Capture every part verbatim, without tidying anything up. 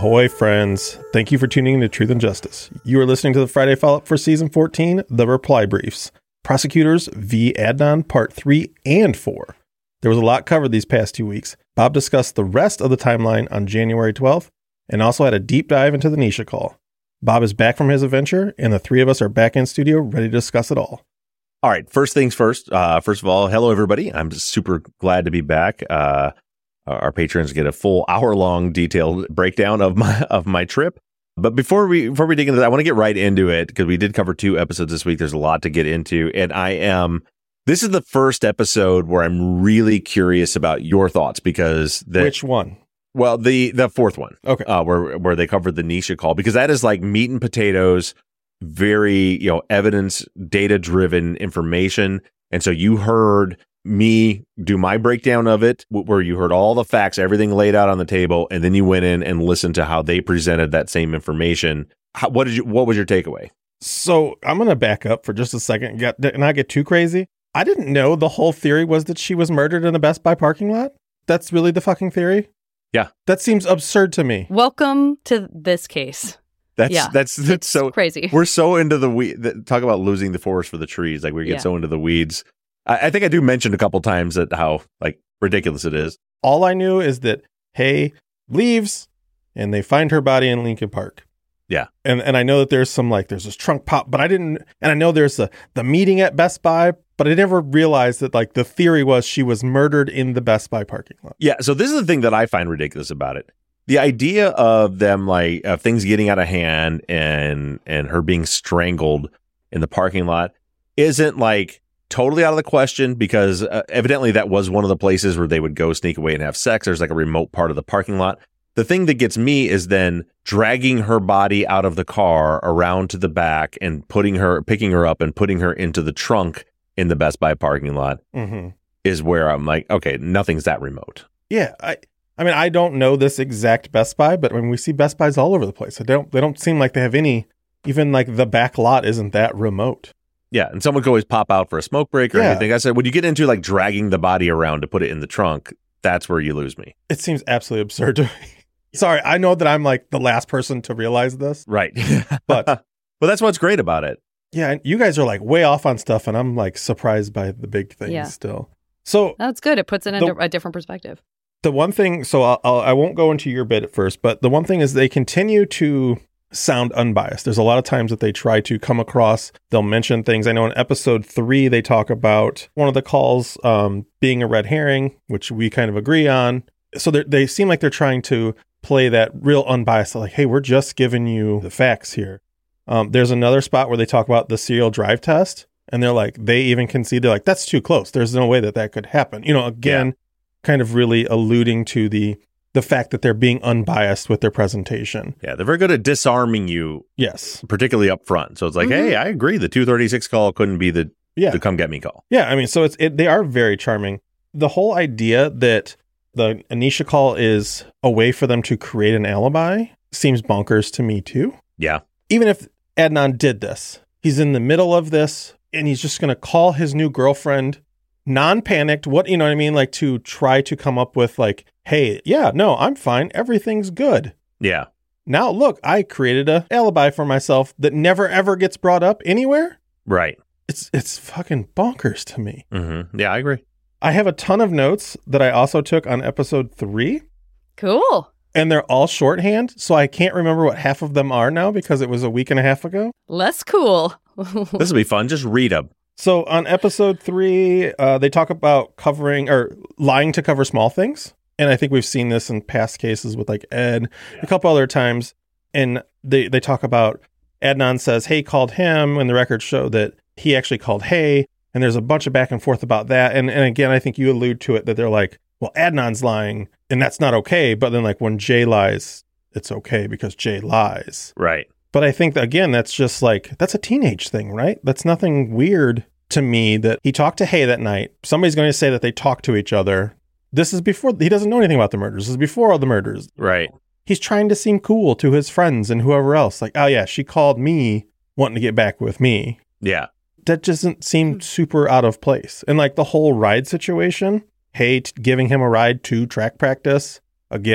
Ahoy, friends. Thank you for tuning in to Truth and Justice. You are listening to the Friday follow-up for Season fourteen, The Reply Briefs. Prosecutors v. Adnan, Part three and four. There was a lot covered these past two weeks. Bob discussed the rest of the timeline on January twelfth and also had a deep dive into the Nisha call. Bob is back from his adventure, and the three of us are back in studio ready to discuss it all. All right, first things first. Uh, first of all, hello, everybody. I'm just super glad to be back. Uh, our patrons get a full hour-long detailed breakdown of my of my trip. But before we before we dig into that, I want to get right into it because we did cover two episodes this week. There's a lot to get into, and I am. This is the first episode where I'm really curious about your thoughts because the, Which one? Well, the the fourth one. Okay, uh, where where they covered the Nisha call because that is like meat and potatoes. Very, you know, evidence, data driven information. And so you heard me do my breakdown of it, where you heard all the facts, everything laid out on the table. And then you went in and listened to how they presented that same information. How, what did you, what was your takeaway? So I'm going to back up for just a second get, and not get too crazy. I didn't know the whole theory was that she was murdered in the Best Buy parking lot. That's really the fucking theory. Yeah. That seems absurd to me. Welcome to this case. That's yeah, that's that's it's so crazy. We're so into the we talk about losing the forest for the trees. Like we get yeah. so into the weeds. I, I think I do mention a couple times that how like ridiculous it is. All I knew is that Hay leaves and they find her body in Lincoln Park. Yeah, and and I know that there's some like there's this trunk pop, but I didn't. And I know there's the the meeting at Best Buy, but I never realized that like the theory was she was murdered in the Best Buy parking lot. Yeah. So this is the thing that I find ridiculous about it. The idea of them, like, of things getting out of hand and and her being strangled in the parking lot isn't, like, totally out of the question because uh, evidently that was one of the places where they would go sneak away and have sex. There's, like, a remote part of the parking lot. The thing that gets me is then dragging her body out of the car around to the back and putting her, picking her up and putting her into the trunk in the Best Buy parking lot Mm-hmm. is where I'm like, okay, nothing's that remote. Yeah, I. I mean, I don't know this exact Best Buy, but when we see Best Buys all over the place, they don't they don't seem like they have any, even like the back lot isn't that remote. Yeah, and someone could always pop out for a smoke break or Yeah. anything. I said, when you get into like dragging the body around to put it in the trunk, that's where you lose me. It seems absolutely absurd to me. Sorry, I know that I'm like the last person to realize this. Right. But but that's what's great about it. yeah, you guys are like way off on stuff, and I'm like surprised by the big things Yeah. still. So That's good. It puts it The- into a different perspective. the one thing, so I'll, I'll, I won't go into your bit at first, but the one thing is they continue to sound unbiased. There's a lot of times that they try to come across, they'll mention things. I know in episode three, they talk about one of the calls um, being a red herring, which we kind of agree on. So they seem like they're trying to play that real unbiased, like, hey, we're just giving you the facts here. Um, there's another spot where they talk about the serial drive test, and they're like, they even concede, they're like, that's too close. There's no way that that could happen. You know, again, yeah. kind of really alluding to the the fact that they're being unbiased with their presentation. Yeah, they're very good at disarming you. Yes. Particularly up front. So it's like, Mm-hmm. hey, I agree. The two thirty-six call couldn't be the, Yeah. the come get me call. Yeah, I mean, so it's it, they are very charming. The whole idea that the Anisha call is a way for them to create an alibi seems bonkers to me too. Yeah. Even if Adnan did this, he's in the middle of this and he's just going to call his new girlfriend non-panicked, what, you know what I mean? Like to try to come up with like, hey, yeah, no, I'm fine. Everything's good. Yeah. Now, look, I created a alibi for myself that never, ever gets brought up anywhere. Right. It's it's fucking bonkers to me. Mm-hmm. Yeah, I agree. I have a ton of notes that I also took on episode three, Cool. and they're all shorthand, so I can't remember what half of them are now because it was a week and a half ago. Less cool. This will be fun. Just read them. So on episode three, uh, they talk about covering or lying to cover small things. And I think we've seen this in past cases with like Ed, yeah. a couple other times. And they, they talk about Adnan says, Hay called him, and the records show that he actually called Hay. And there's a bunch of back and forth about that. And, and again, I think you allude to it that they're like, well, Adnan's lying and that's not okay. But then like when Jay lies, it's okay because Jay lies. Right. But I think, that, again, that's just like, that's a teenage thing, right? That's nothing weird to me that he talked to Hay that night. Somebody's going to say that they talked to each other. This is before, he doesn't know anything about the murders. This is before all the murders. Right. He's trying to seem cool to his friends and whoever else. Like, oh yeah, she called me wanting to get back with me. Yeah. That doesn't seem super out of place. And like the whole ride situation, Hay t- giving him a ride to track practice. Again,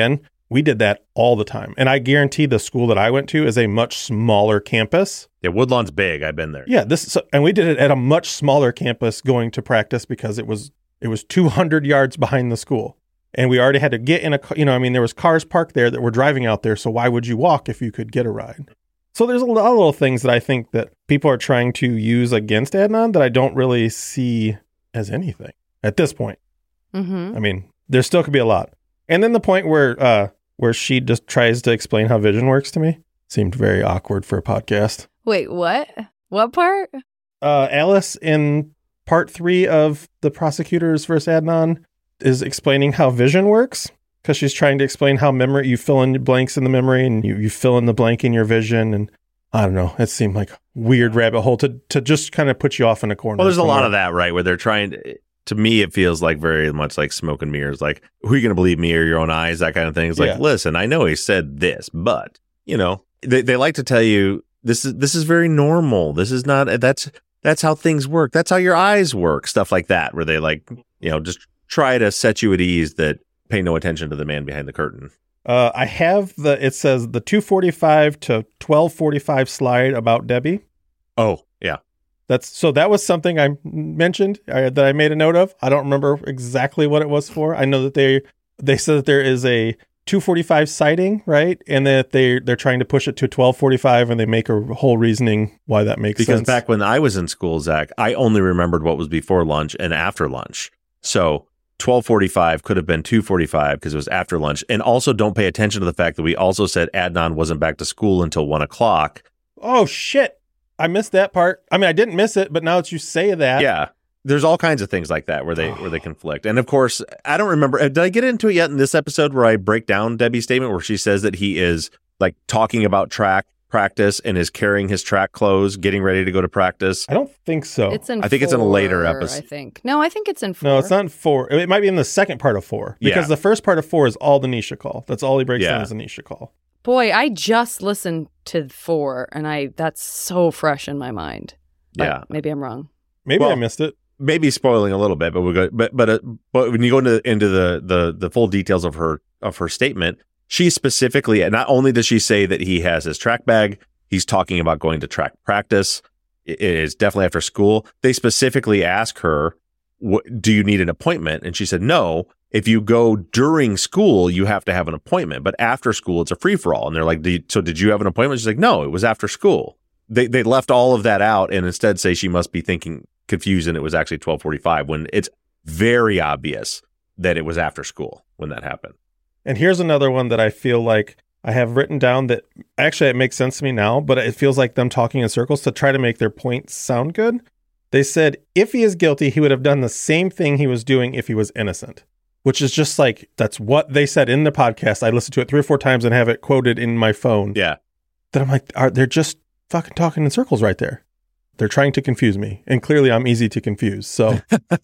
We did that all the time. And I guarantee the school that I went to is a much smaller campus. Yeah, Woodlawn's big. I've been there. Yeah, this so, and we did it at a much smaller campus going to practice because it was it was two hundred yards behind the school. And we already had to get in a, you know, I mean, there was cars parked there that were driving out there. So why would you walk if you could get a ride? So there's a lot of little things that I think that people are trying to use against Adnan that I don't really see as anything at this point. Mm-hmm. I mean, there still could be a lot. And then the point where uh, where she just tries to explain how vision works to me seemed very awkward for a podcast. Wait, what? What part? Uh, Alice in part three of The Prosecutors versus Adnan is explaining how vision works because she's trying to explain how memory, you fill in blanks in the memory and you, you fill in the blank in your vision. And I don't know, it seemed like a weird rabbit hole to, to just kind of put you off in a corner. Well, there's somewhere. a lot of that, right? Where they're trying to, to me, it feels like very much like smoke and mirrors. Like, who are you going to believe, me or your own eyes? That kind of thing. It's like, Yeah. listen, I know he said this, but, you know, they, they like to tell you this is, this is very normal. This is not, that's, that's how things work. That's how your eyes work. Stuff like that, where they like, you know, just try to set you at ease that pay no attention to the man behind the curtain. Uh, I have the, it says the two forty-five to twelve forty-five slide about Debbie. Oh, yeah. That's so that was something I mentioned uh, that I made a note of. I don't remember exactly what it was for. I know that they they said that there is a two forty-five sighting, right? And that they they're trying to push it to twelve forty-five, and they make a whole reasoning why that makes Because sense. back when I was in school, Zach, I only remembered what was before lunch and after lunch. So twelve forty-five could have been two forty-five because it was after lunch. And also don't pay attention to the fact that we also said Adnan wasn't back to school until one o'clock. Oh shit! I missed that part. I mean, I didn't miss it, but now that you say that, Yeah. There's all kinds of things like that where they where they conflict. And of course, I don't remember. Did I get into it yet in this episode where I break down Debbie's statement where she says that he is like talking about track practice and is carrying his track clothes, getting ready to go to practice? I don't think so. It's in I think it's in a later four, episode. I think. No, I think it's in four. No, it's not in four. It might be in the second part of four because Yeah. the first part of four is all the Nisha call. That's all he breaks Yeah. down is the Nisha call. Boy, I just listened to four, and I that's so fresh in my mind. But Yeah. maybe I'm wrong. Maybe Well, I missed it. Maybe spoiling a little bit, but we go. But but uh, but when you go into into the the the full details of her of her statement, she specifically, and not only does she say that he has his track bag, he's talking about going to track practice. It is definitely after school. They specifically ask her, what, "Do you need an appointment?" And she said, "No. If you go during school, you have to have an appointment. But after school, it's a free for all." And they're like, "Do you- "So did you have an appointment?" She's like, "No, it was after school." They they left all of that out and instead say she must be thinking confused and it was actually twelve forty-five when it's very obvious that it was after school when that happened. And here's another one that I feel like I have written down that actually it makes sense to me now, but it feels like them talking in circles to try to make their points sound good. They said, if he is guilty, he would have done the same thing he was doing if he was innocent, which is just like, that's what they said in the podcast. I listened to it three or four times and have it quoted in my phone. Yeah. That I'm like, are they're just fucking talking in circles right there. They're trying to confuse me. And clearly I'm easy to confuse. So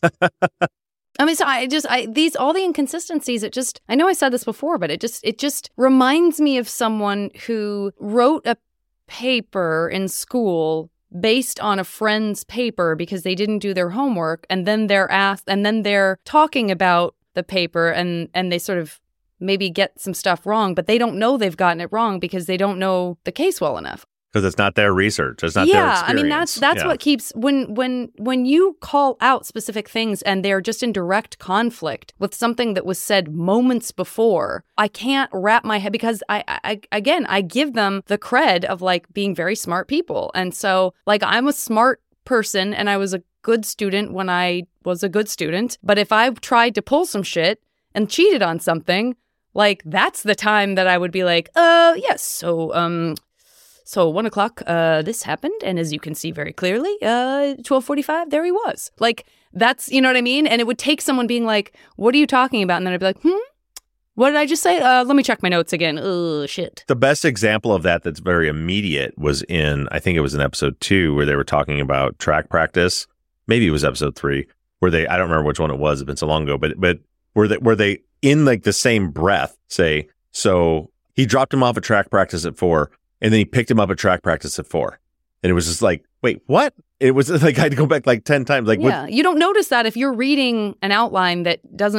I mean, so I just, I these, all the inconsistencies, it just, I know I said this before, but it just, it just reminds me of someone who wrote a paper in school based on a friend's paper because they didn't do their homework. And then they're asked, and then they're talking about the paper and, and they sort of maybe get some stuff wrong, but they don't know they've gotten it wrong because they don't know the case well enough. Because it's not their research. It's not their Yeah, experience. I mean that's that's Yeah. what keeps when when when you call out specific things and they're just in direct conflict with something that was said moments before. I can't wrap my head because I, I again I give them the cred of like being very smart people, and so like I'm a smart person and I was a good student when I was a good student. But if I tried to pull some shit and cheated on something, like that's the time that I would be like, uh, yes, so um. So one o'clock, uh, this happened, and as you can see very clearly, uh, twelve forty-five, there he was. Like, that's, you know what I mean? And it would take someone being like, what are you talking about? And then I'd be like, hmm? What did I just say? Uh, let me check my notes again. Oh, shit. The best example of that that's very immediate was in, I think it was in episode two, where they were talking about track practice. Maybe it was episode three, where they, I don't remember which one it was, it's been so long ago, but but where they, where they in like the same breath say, so he dropped him off at track practice at four, and then he picked him up at track practice at four. And it was just like, wait, what? It was like I had to go back like ten times. Like, Yeah, you don't notice that if you're reading an outline that doesn't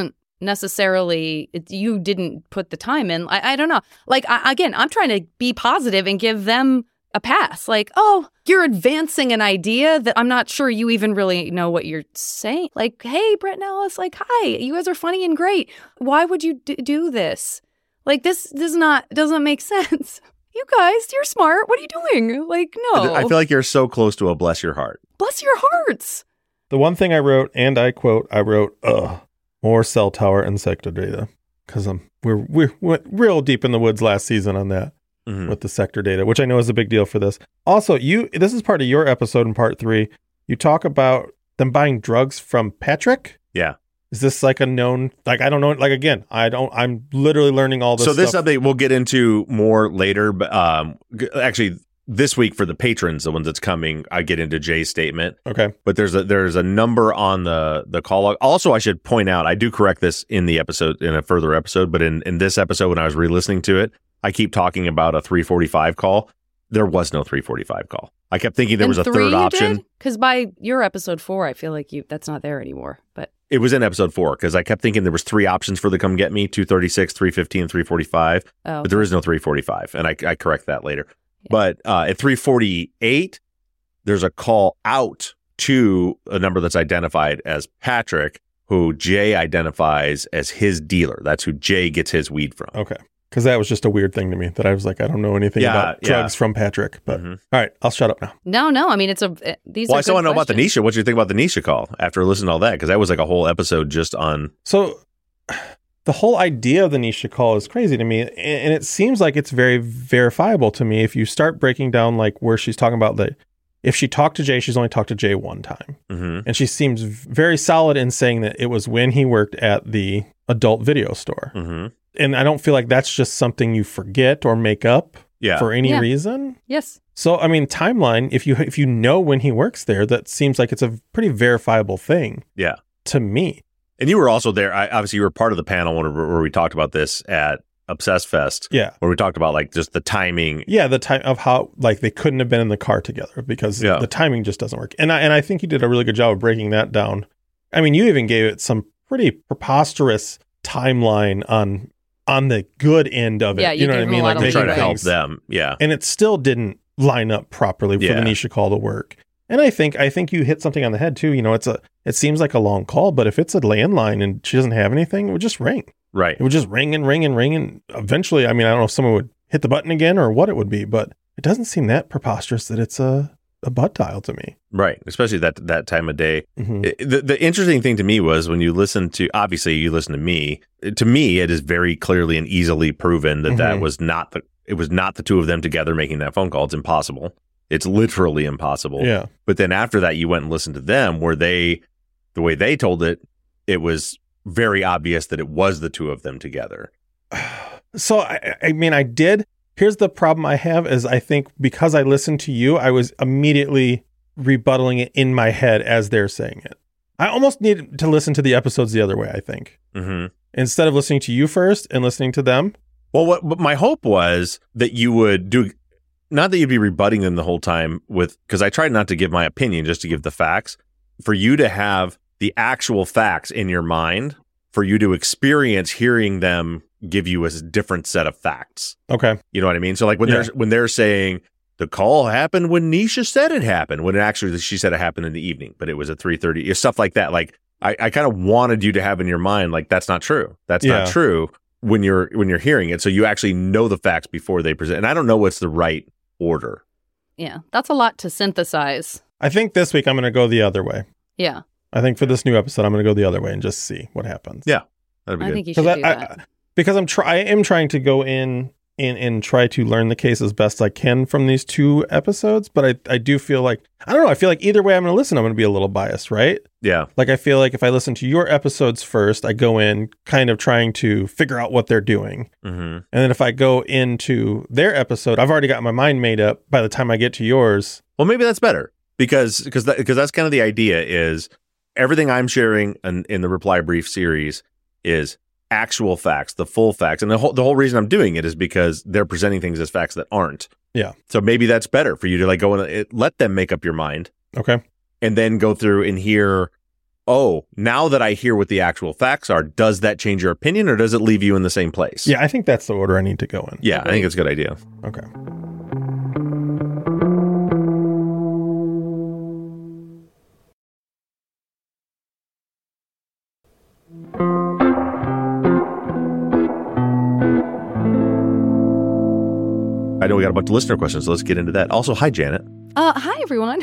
necessarily it, you didn't put the time in. I, I don't know. Like, I, again, I'm trying to be positive and give them a pass. Like, oh, you're advancing an idea that I'm not sure you even really know what you're saying. Like, hey, Brett and Alice, like, hi, you guys are funny and great. Why would you d- do this? Like, this does not doesn't make sense. You guys, you're smart. What are you doing? Like, no. I feel like you're so close to a bless your heart. Bless your hearts. The one thing I wrote, and I quote, I wrote, ugh, more cell tower and sector data. Because um, we're, we went real deep in the woods last season on that. Mm-hmm. With the sector data, which I know is a big deal for this. Also, you this is part of your episode in part three. You talk about them buying drugs from Patrick. Yeah. Is this like a known, like, I don't know, like, again, I don't, I'm literally learning all this So this stuff. update we'll get into more later, but um, actually this week for the patrons, the ones that's coming, I get into Jay's statement. Okay. But there's a there's a number on the the call log. Also, I should point out, I do correct this in the episode, in a further episode, but in, in this episode, when I was re-listening to it, I keep talking about a three forty-five call. There was no three forty-five call. I kept thinking there And was a three third option. Because by your episode four, I feel like you that's not there anymore. But it was in episode four because I kept thinking there was three options for the come get me: two thirty-six, three fifteen, three forty-five. oh, But there is no three forty-five, and I, I correct that later. Yeah. But uh, at three forty-eight, there's a call out to a number that's identified as Patrick, who Jay identifies as his dealer. That's who Jay gets his weed from. Okay. Because that was just a weird thing to me that I was like, I don't know anything Yeah, about yeah. drugs from Patrick. But Mhm. all right, I'll shut up now. no, no. I mean, it's a uh, these. Well, are I still good want to know about the questions. Nisha. What do you think about the Nisha call after listening to all that? Because that was like a whole episode just on. So the whole idea of the Nisha call is crazy to me. And, and it seems like it's very verifiable to me. If you start breaking down like where she's talking about that, if she talked to Jay, she's only talked to Jay one time. Mm-hmm. And she seems very solid in saying that it was when he worked at the adult video store. Mm-hmm. And I don't feel like that's just something you forget or make up Yeah. for any Yeah. reason. Yes. So, I mean, timeline, if you if you know when he works there, that seems like it's a pretty verifiable thing Yeah. to me. And you were also there. I, obviously, you were part of the panel where, where we talked about this at Obsess Fest, Yeah. where we talked about like just the timing. Yeah, the time of how like they couldn't have been in the car together because Yeah. the timing just doesn't work. And I and I think you did a really good job of breaking that down. I mean, you even gave it some pretty preposterous timeline on on the good end of it. Yeah, you know what I gave them mean? a lot Like of To making try to help things- them. Yeah. and it still didn't line up properly for Yeah. the Nisha call to work. And I think I think you hit something on the head too. You know, it's a it seems like a long call, but if it's a landline and she doesn't have anything, it would just ring. Right. It would just ring and ring and ring, and eventually, I mean, I don't know if someone would hit the button again or what it would be, but it doesn't seem that preposterous that it's a a butt dial to me. Right. Especially that that time of day. Mhm. It- the, the interesting thing to me was when you listen to, obviously you listen to me, to me, it is very clearly and easily proven that that Mhm. was not the, it was not the two of them together making that phone call. It's impossible. It's literally impossible. Yeah. But then after that, you went and listened to them where they, the way they told it, it was very obvious that it was the two of them together. So I, I mean, I did. Here's the problem I have is I think because I listened to you, I was immediately rebuttaling it in my head as they're saying it. I almost needed to listen to the episodes the other way, I think. Mm-hmm. Instead of listening to you first and listening to them. Well, what, what my hope was that you would do, not that you'd be rebutting them the whole time with, because I tried not to give my opinion, just to give the facts, for you to have the actual facts in your mind, for you to experience hearing them give you a different set of facts. Okay. You know what I mean? So like when Yeah. they're when they're saying the call happened when Nisha said it happened, when it actually she said it happened in the evening, but it was at three thirty, stuff like that. Like I, I kind of wanted you to have in your mind, like that's not true. That's Yeah. not true when you're when you're hearing it. So you actually know the facts before they present. And I don't know what's the right order. Yeah. That's a lot to synthesize. I think this week I'm going to go the other way. Yeah. I think for this new episode, I'm going to go the other way and just see what happens. Yeah. That'd be I good. think you should Because do I, that. I, because I'm try I am trying to go in and, and try to learn the case as best I can from these two episodes, but I, I do feel like I don't know, I feel like either way I'm gonna listen, I'm gonna be a little biased, right? Yeah. Like I feel like if I listen to your episodes first, I go in kind of trying to figure out what they're doing. Mm-hmm. And then if I go into their episode, I've already got my mind made up by the time I get to yours. Well, maybe that's better because because that, because that's kind of the idea is everything I'm sharing in, in the reply brief series is actual facts, the full facts. And the whole the whole reason I'm doing it is because they're presenting things as facts that aren't. Yeah. So maybe that's better for you to like go and it, let them make up your mind Okay. and then go through and hear oh, now that I hear what the actual facts are, does that change your opinion or does it leave you in the same place? Yeah, I think that's the order I need to go in. Yeah, I think it's a good idea. Okay. I know we got a bunch of listener questions, so let's get into that. Also, hi, Janet. Uh, hi, everyone.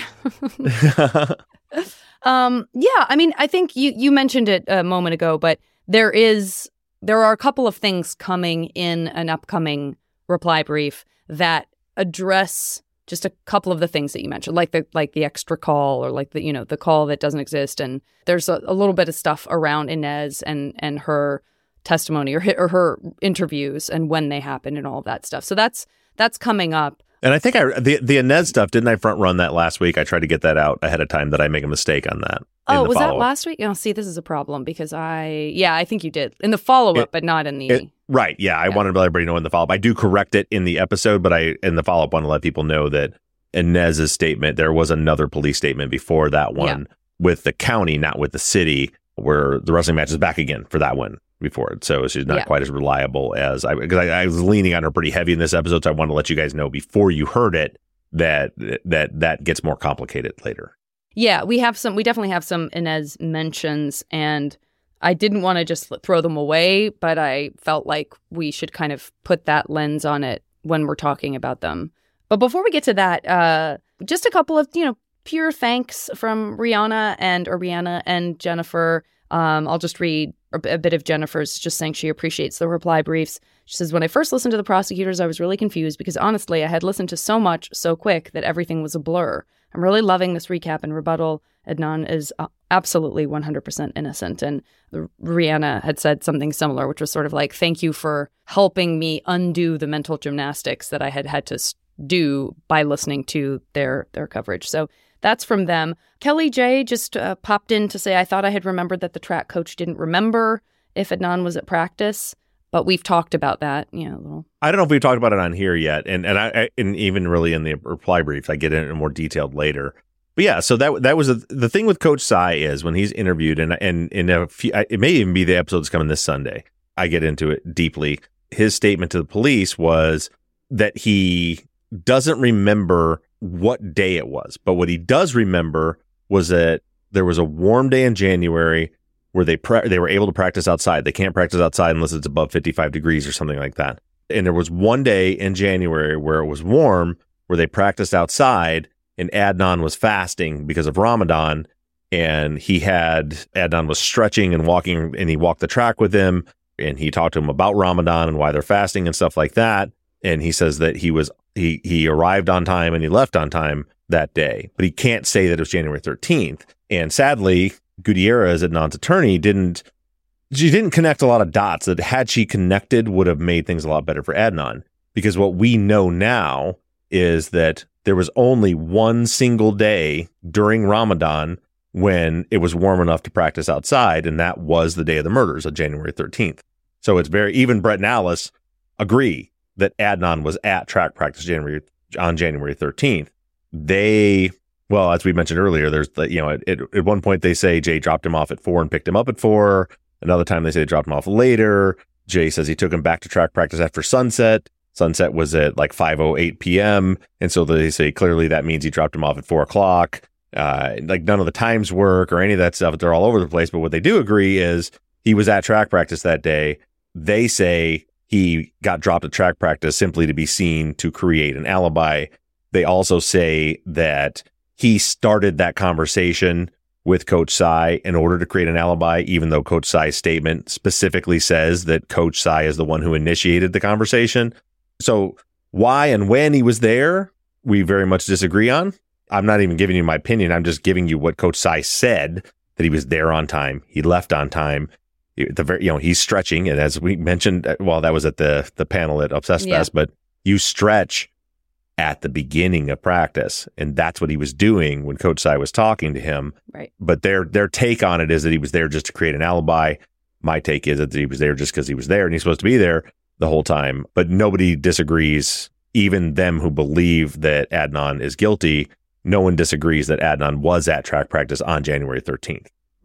um, yeah, I mean, I think you, you mentioned it a moment ago, but there is there are a couple of things coming in an upcoming reply brief that address just a couple of the things that you mentioned, like the like the extra call or like the you know the call that doesn't exist, and there's a, a little bit of stuff around Inez and and her testimony or her, or her interviews and when they happened and all of that stuff. So that's that's coming up. And I think I the the Inez stuff, didn't I front run that last week? I tried to get that out ahead of time. Did I make a mistake on that? Oh, was that last week? Oh, see, this is a problem because I, yeah, I think you did in the follow up, but not in the. It, right. Yeah. I yeah. wanted to let everybody know in the follow up. I do correct it in the episode, but I, in the follow up, want to let people know that Inez's statement, there was another police statement before that one yeah. with the county, not with the city, where the wrestling match is back again for that one before it. So she's not yeah. quite as reliable as I, because I, I was leaning on her pretty heavy in this episode. So I want to let you guys know before you heard it that that that gets more complicated later. Yeah, we have some, we definitely have some Inez mentions, and I didn't want to just throw them away, but I felt like we should kind of put that lens on it when we're talking about them. But before we get to that, uh, just a couple of, you know, pure thanks from Rihanna and, or Rihanna and Jennifer. Um, I'll just read a bit of Jennifer's, just saying she appreciates the reply briefs. She says, when I first listened to the prosecutors, I was really confused because honestly, I had listened to so much so quick that everything was a blur. I'm really loving this recap and rebuttal. Adnan is uh, absolutely one hundred percent innocent. And Rihanna had said something similar, which was sort of like, thank you for helping me undo the mental gymnastics that I had had to do by listening to their their coverage. So that's from them. Kelly J just uh, popped in to say, I thought I had remembered that the track coach didn't remember if Adnan was at practice. But we've talked about that, you know. Little. I don't know if we've talked about it on here yet, and and I, I and even really in the reply briefs, I get into it more detailed later. But yeah, so that that was a, the thing with Coach Tsai is when he's interviewed, and and in a few, it may even be the episode that's coming this Sunday. I get into it deeply. His statement to the police was that he doesn't remember what day it was, but what he does remember was that there was a warm day in January where they pra- they were able to practice outside. They can't practice outside unless it's above fifty-five degrees or something like that. And there was one day in January where it was warm, where they practiced outside, and Adnan was fasting because of Ramadan. And he had, Adnan was stretching and walking, and he walked the track with him, and he talked to him about Ramadan and why they're fasting and stuff like that. And he says that he was, he he arrived on time and he left on time that day, but he can't say that it was January thirteenth. And sadly, Gutierrez, Adnan's attorney, didn't she didn't connect a lot of dots that had she connected would have made things a lot better for Adnan. Because what we know now is that there was only one single day during Ramadan when it was warm enough to practice outside, and that was the day of the murders of January thirteenth. So it's very, even Brett and Alice agree that Adnan was at track practice January on January thirteenth. They Well, as we mentioned earlier, there's the, you know, at, at one point they say Jay dropped him off at four and picked him up at four. Another time they say they dropped him off later. Jay says he took him back to track practice after sunset. Sunset was at like five oh eight p.m. And so they say clearly that means he dropped him off at four o'clock. Uh, like none of the times work or any of that stuff. They're all over the place. But what they do agree is he was at track practice that day. They say he got dropped at track practice simply to be seen to create an alibi. They also say that he started that conversation with Coach Tsai in order to create an alibi, even though Coach Tsai's statement specifically says that Coach Tsai is the one who initiated the conversation. So why and when he was there, we very much disagree on. I'm not even giving you my opinion. I'm just giving you what Coach Tsai said, that he was there on time. He left on time. The very, you know, he's stretching. And as we mentioned, well, that was at the, the panel at Obsessed Yeah. Fest, but you stretch at the beginning of practice. And that's what he was doing when Coach Tsai was talking to him. Right. But their their take on it is that he was there just to create an alibi. My take is that he was there just because he was there and he's supposed to be there the whole time. But nobody disagrees, even them who believe that Adnan is guilty. No one disagrees that Adnan was at track practice on January thirteenth. Right.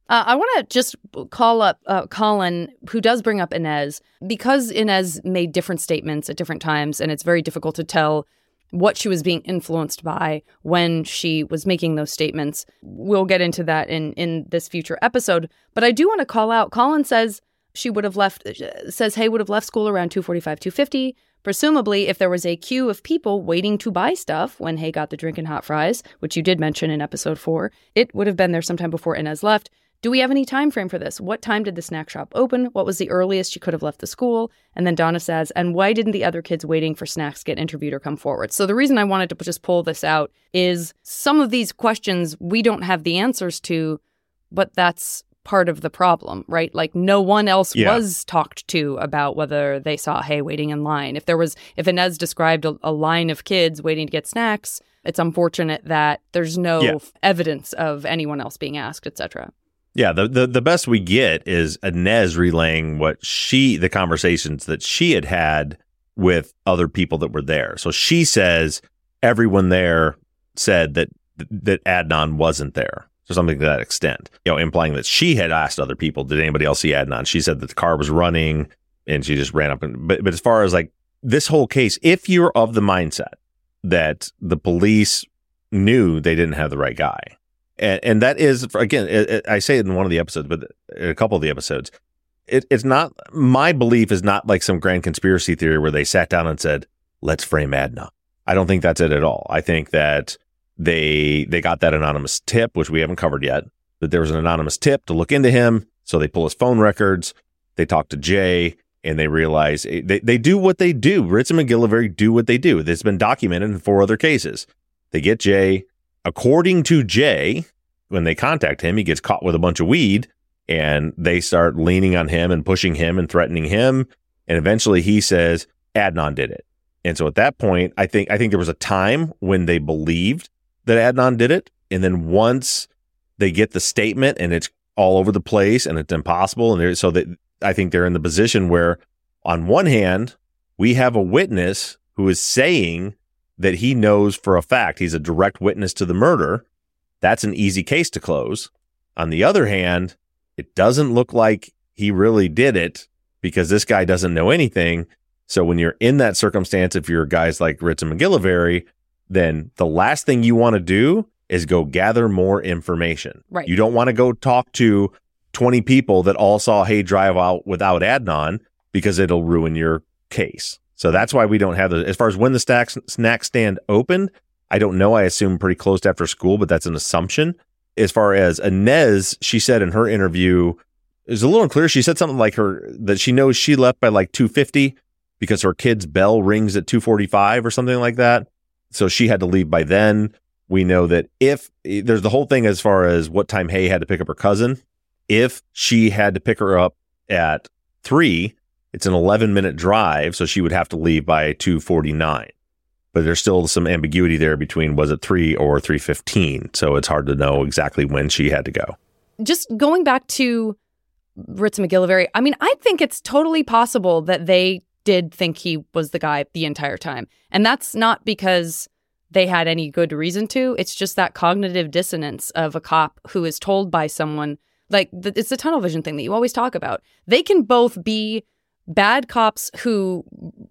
Uh, I want to just call up uh, Colin, who does bring up Inez, because Inez made different statements at different times, and it's very difficult to tell what she was being influenced by when she was making those statements. We'll get into that in, in this future episode. But I do want to call out, Colin says she would have left, says Hay would have left school around two forty-five, two fifty. Presumably, if there was a queue of people waiting to buy stuff when Hay got the drink and hot fries, which you did mention in episode four, it would have been there sometime before Inez left. Do we have any time frame for this? What time did the snack shop open? What was the earliest she could have left the school? And then Donna says, and why didn't the other kids waiting for snacks get interviewed or come forward? So the reason I wanted to just pull this out is some of these questions we don't have the answers to, but that's part of the problem, right? Like no one else yeah. was talked to about whether they saw Hay waiting in line. If there was, if Inez described a, a line of kids waiting to get snacks, it's unfortunate that there's no yeah. evidence of anyone else being asked, et cetera. Yeah, the, the the best we get is Inez relaying what she, the conversations that she had had with other people that were there. So she says everyone there said that that Adnan wasn't there, so something to that extent. You know, implying that she had asked other people, did anybody else see Adnan? She said that the car was running, and she just ran up. And but but as far as like this whole case, if you're of the mindset that the police knew they didn't have the right guy. And, and that is, again, it, it, I say it in one of the episodes, but in a couple of the episodes, it, it's not, my belief is not like some grand conspiracy theory where they sat down and said, let's frame Adnan. I don't think that's it at all. I think that they they got that anonymous tip, which we haven't covered yet, that there was an anonymous tip to look into him. So they pull his phone records, they talk to Jay, and they realize they, they do what they do. Ritz and McGillivray do what they do. It's been documented in four other cases. They get Jay. According to Jay, when they contact him, he gets caught with a bunch of weed, and they start leaning on him and pushing him and threatening him. And eventually he says, Adnan did it. And so at that point, I think I think there was a time when they believed that Adnan did it. And then once they get the statement and it's all over the place and it's impossible. And so that I think they're in the position where on one hand, we have a witness who is saying that he knows for a fact he's a direct witness to the murder. That's an easy case to close. On the other hand, it doesn't look like he really did it because this guy doesn't know anything. So when you're in that circumstance, if you're guys like Ritz and McGillivray, then the last thing you want to do is go gather more information. Right. You don't want to go talk to twenty people that all saw Hay drive out without Adnan because it'll ruin your case. So that's why we don't have the, as far as when the snack, snack stand opened, I don't know. I assume pretty close to after school, but that's an assumption. As far as Inez, she said in her interview, it was a little unclear. She said something like her, that she knows she left by like two fifty because her kid's bell rings at two forty-five or something like that. So she had to leave by then. We know that if there's the whole thing as far as what time Hay had to pick up her cousin, if she had to pick her up at three, it's an eleven minute drive, so she would have to leave by two forty-nine. But there's still some ambiguity there between was it three or three fifteen, so it's hard to know exactly when she had to go. Just going back to Ritz McGillivray, I mean, I think it's totally possible that they did think he was the guy the entire time. And that's not because they had any good reason to. It's just that cognitive dissonance of a cop who is told by someone, like, it's the tunnel vision thing that you always talk about. They can both be bad cops who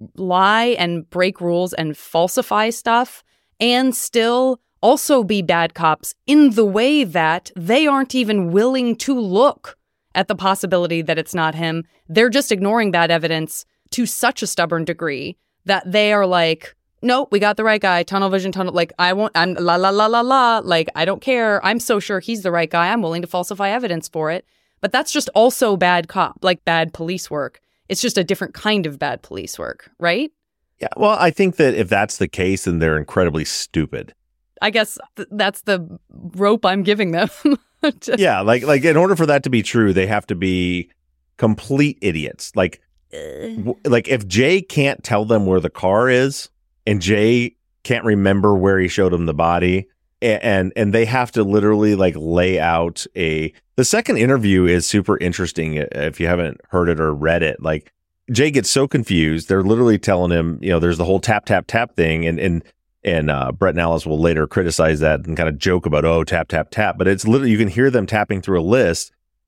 lie and break rules and falsify stuff and still also be bad cops in the way that they aren't even willing to look at the possibility that it's not him. They're just ignoring that evidence to such a stubborn degree that they are like, nope, we got the right guy. Tunnel vision, tunnel, like, I won't, I'm la, la, la, la, la. Like, I don't care. I'm so sure he's the right guy. I'm willing to falsify evidence for it. But that's just also bad cop, like bad police work. It's just a different kind of bad police work, right? Yeah, well, I think that if that's the case, then they're incredibly stupid. I guess th- that's the rope I'm giving them. Just... Yeah, like like in order for that to be true, they have to be complete idiots. Like, uh... w- like if Jay can't tell them where the car is, and Jay can't remember where he showed him the body, and and, and they have to literally like lay out a. The second interview is super interesting if you haven't heard it or read it. Like, Jay gets so confused. They're literally telling him, you know, there's the whole tap, tap, tap thing. And and and uh, Brett and Alice will later criticize that and kind of joke about, oh, tap, tap, tap. But it's literally, you can hear them tapping through a list.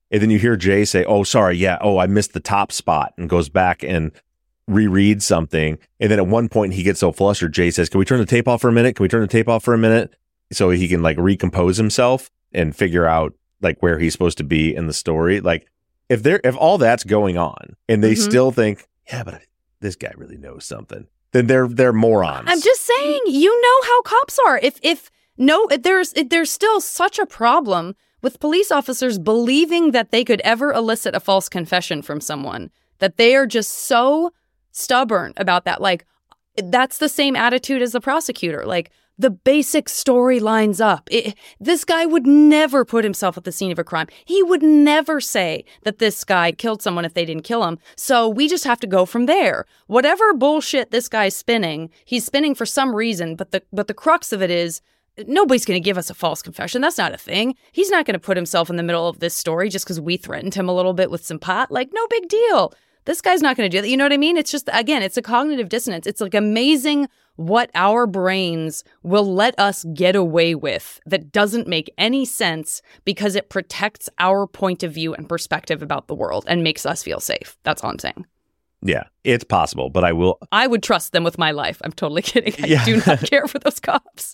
And then you hear Jay say, oh, sorry, yeah, oh, I missed the top spot, and goes back and rereads something. And then at one point he gets so flustered, Jay says, can we turn the tape off for a minute? Can we turn the tape off for a minute? So he can like recompose himself and figure out like where he's supposed to be in the story. Like if there, if all that's going on and they mm-hmm. still think, yeah, but this guy really knows something, then they're, they're morons. I'm just saying, you know how cops are. If, if no, there's, there's still such a problem with police officers believing that they could ever elicit a false confession from someone, that they are just so stubborn about that. Like, that's the same attitude as the prosecutor. Like, the basic story lines up. It, this guy would never put himself at the scene of a crime. He would never say that this guy killed someone if they didn't kill him. So we just have to go from there. Whatever bullshit this guy's spinning, he's spinning for some reason, but the but the crux of it is, nobody's going to give us a false confession. That's not a thing. He's not going to put himself in the middle of this story just because we threatened him a little bit with some pot. Like, no big deal. This guy's not going to do that. You know what I mean? It's just, again, it's a cognitive dissonance. It's like amazing what our brains will let us get away with that doesn't make any sense because it protects our point of view and perspective about the world and makes us feel safe. That's all I'm saying. Yeah, it's possible, but I will. I would trust them with my life. I'm totally kidding. I yeah. do not care for those cops.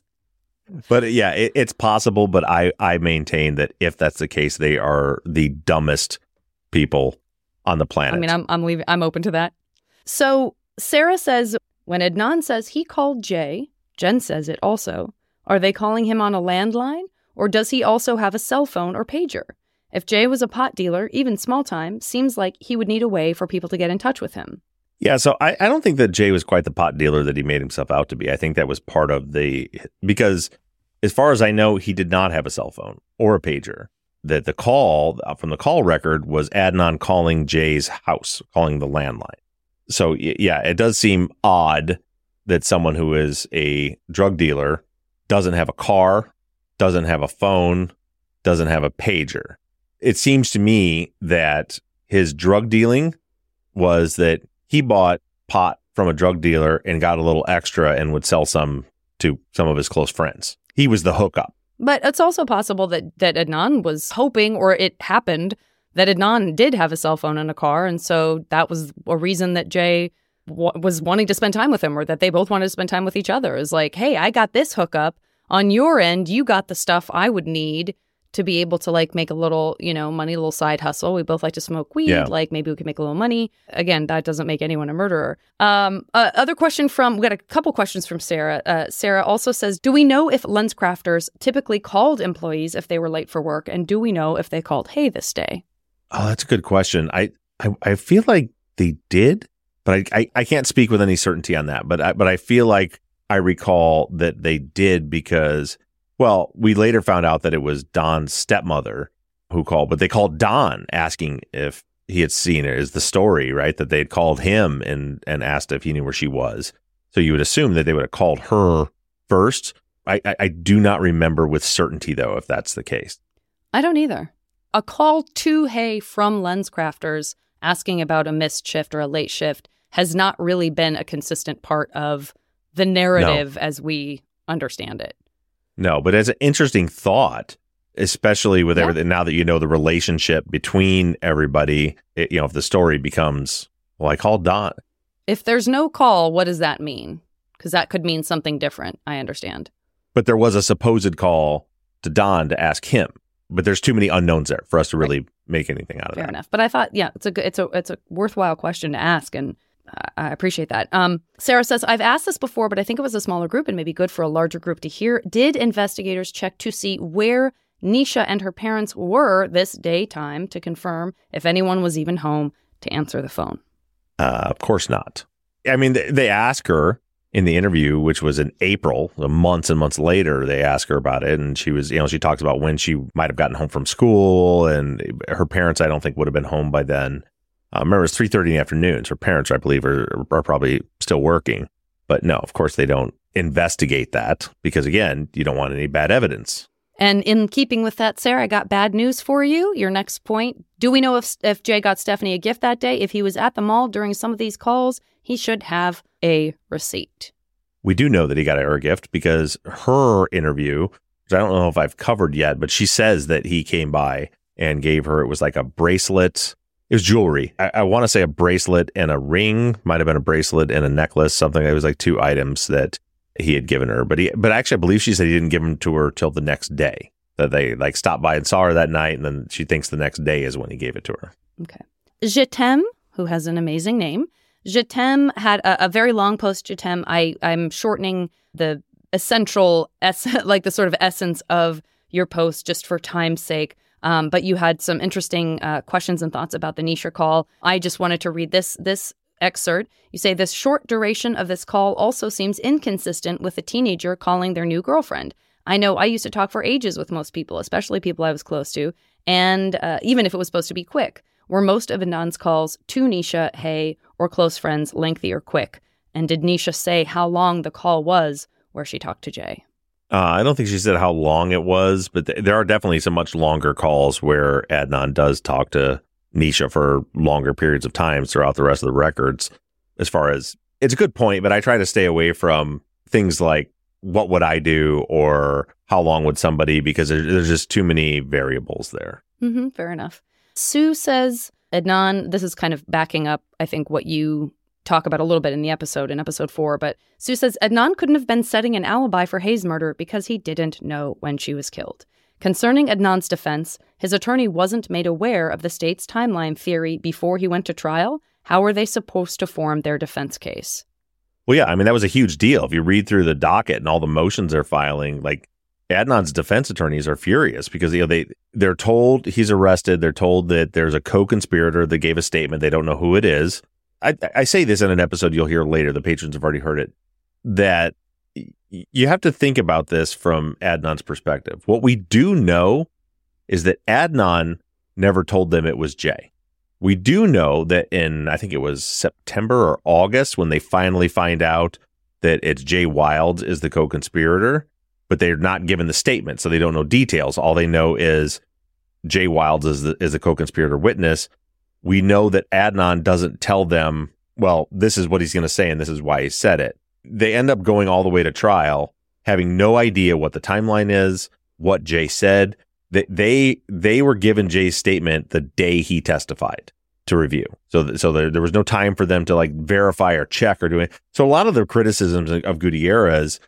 But yeah, it, it's possible, but I, I maintain that if that's the case, they are the dumbest people on the planet. I mean, I'm I'm leaving, I'm open to that. So Sarah says, when Adnan says he called Jay, Jen says it also, are they calling him on a landline? Or does he also have a cell phone or pager? If Jay was a pot dealer, even small time, seems like he would need a way for people to get in touch with him. Yeah, so I, I don't think that Jay was quite the pot dealer that he made himself out to be. I think that was part of the, because as far as I know, he did not have a cell phone or a pager. That the call from the call record was Adnan calling Jay's house, calling the landline. So yeah, it does seem odd that someone who is a drug dealer doesn't have a car, doesn't have a phone, doesn't have a pager. It seems to me that his drug dealing was that he bought pot from a drug dealer and got a little extra and would sell some to some of his close friends. He was the hookup. But it's also possible that, that Adnan was hoping, or it happened, that Adnan did have a cell phone and a car. And so that was a reason that Jay w- was wanting to spend time with him, or that they both wanted to spend time with each other. Is like, hey, I got this hookup. On your end, you got the stuff I would need to be able to like make a little, you know, money, a little side hustle. We both like to smoke weed. Yeah. Like maybe we could make a little money. Again, that doesn't make anyone a murderer. Um, uh, other question from, we got a couple questions from Sarah. Uh, Sarah also says, do we know if LensCrafters typically called employees if they were late for work? And do we know if they called hey this day? Oh, that's a good question. I, I, I feel like they did, but I, I, I can't speak with any certainty on that. But I, but I feel like I recall that they did because, well, we later found out that it was Don's stepmother who called, but they called Don asking if he had seen it, is the story, right? That they had called him and, and asked if he knew where she was. So you would assume that they would have called her first. I, I, I do not remember with certainty, though, if that's the case. I don't either. A call to Hey from LensCrafters asking about a missed shift or a late shift has not really been a consistent part of the narrative no. as we understand it. No, but as an interesting thought, especially with yeah. everything, now that you know the relationship between everybody, it, you know, if the story becomes, well, I called Don. If there's no call, what does that mean? Because that could mean something different, I understand. But there was a supposed call to Don to ask him. But there's too many unknowns there for us to really right. make anything out of Fair that. Fair enough. But I thought, yeah, it's a good, it's a it's a worthwhile question to ask, and I appreciate that. Um, Sarah says, I've asked this before, but I think it was a smaller group and maybe good for a larger group to hear. Did investigators check to see where Nisha and her parents were this daytime to confirm if anyone was even home to answer the phone? Uh, of course not. I mean, they, they ask her in the interview, which was in April, months and months later, they asked her about it. And she was, you know, she talks about when she might have gotten home from school, and her parents, I don't think, would have been home by then. Uh, remember, it's three thirty in the afternoon. So her parents, I believe, are, are probably still working. But no, of course, they don't investigate that because, again, you don't want any bad evidence. And in keeping with that, Sarah, I got bad news for you. Your next point. Do we know if if Jay got Stephanie a gift that day? If he was at the mall during some of these calls, he should have a receipt. We do know that he got her a gift because her interview, which I don't know if I've covered yet, but she says that he came by and gave her, it was like a bracelet. It was jewelry. I, I want to say a bracelet and a ring, might have been a bracelet and a necklace, something. It was like two items that he had given her. But he, but actually, I believe she said he didn't give them to her till the next day. That they like stopped by and saw her that night, and then she thinks the next day is when he gave it to her. Okay. Je t'aime, who has an amazing name. Je t'aime had a, a very long post. Je t'aime. I I'm shortening the essential ess- like the sort of essence of your post just for time's sake. Um, but you had some interesting uh, questions and thoughts about the Nisha call. I just wanted to read this this excerpt. You say, this short duration of this call also seems inconsistent with a teenager calling their new girlfriend. I know I used to talk for ages with most people, especially people I was close to, and uh, even if it was supposed to be quick. Were most of Adnan's calls to Nisha, hey, or close friends lengthy or quick? And did Nisha say how long the call was where she talked to Jay? Uh, I don't think she said how long it was, but th- there are definitely some much longer calls where Adnan does talk to Nisha for longer periods of time throughout the rest of the records. As far as, it's a good point, but I try to stay away from things like what would I do or how long would somebody, because there, there's just too many variables there. Mm-hmm, fair enough. Sue says, Adnan, this is kind of backing up, I think, what you talk about a little bit in the episode, in episode four, but Sue says Adnan couldn't have been setting an alibi for Hayes' murder because he didn't know when she was killed. Concerning Adnan's defense, his attorney wasn't made aware of the state's timeline theory before he went to trial. How were they supposed to form their defense case? Well, yeah, I mean, that was a huge deal. If you read through the docket and all the motions they're filing, like Adnan's defense attorneys are furious because, you know, they, they're told he's arrested. They're told that there's a co-conspirator that gave a statement. They don't know who it is. I, I say this in an episode you'll hear later. The patrons have already heard it, that y- you have to think about this from Adnan's perspective. What we do know is that Adnan never told them it was Jay. We do know that in, I think it was September or August, when they finally find out that it's Jay Wilds is the co-conspirator, but they're not given the statement, so they don't know details. All they know is Jay Wilds is the, is a co-conspirator witness. We know that Adnan doesn't tell them, well, this is what he's going to say, and this is why he said it. They end up going all the way to trial, having no idea what the timeline is, what Jay said. They they, they were given Jay's statement the day he testified to review. So, th- so there, there was no time for them to like verify or check or do it. So a lot of the criticisms of Gutierrez